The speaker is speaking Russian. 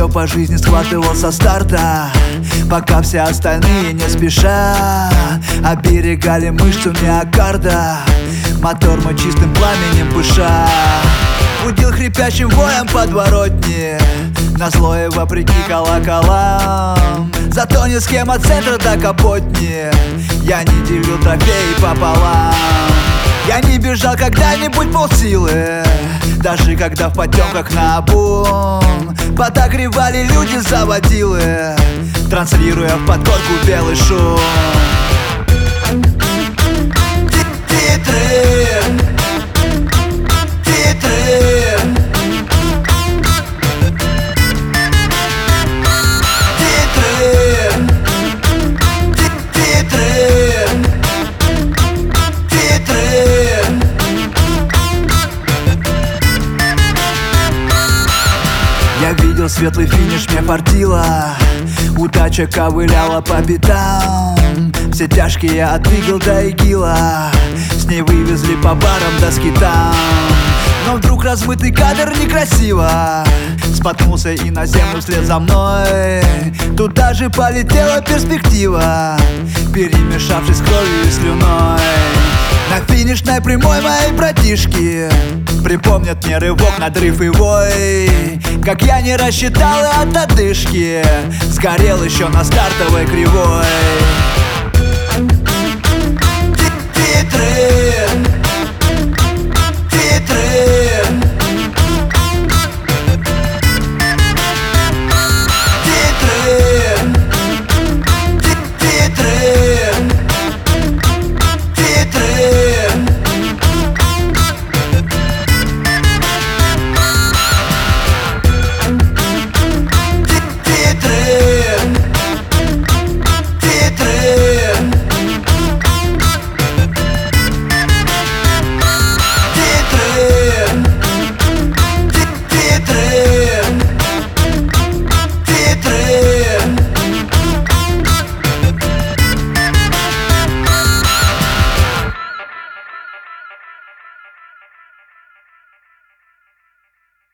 все по жизни схватывал со старта, пока все остальные не спеша оберегали мышцу миокарда. Мотор мой чистым пламенем пыша будил хрипящим воем подворотни, назло и вопреки колоколам. Зато не схема центра до Капотни, я не делил трофеи пополам. Я не бежал когда-нибудь полсилы, даже когда в потемках наобум подогревали люди заводилы, транслируя в подкорку белый шум. Титры, титры, титры, титры, титры. Я видел светлый финиш, мне фартило, удача ковыляла по пятам. Все тяжкие я отдвигал до ИГИЛа, с ней вывезли по барам до скитам. Но вдруг размытый кадр некрасиво споткнулся и на землю вслед за мной. Туда же полетела перспектива, перемешавшись с кровью и слюной. На финишной прямой мои братишки припомнят мне рывок, надрыв и вой, как я не рассчитал и от одышки сгорел еще на стартовой кривой.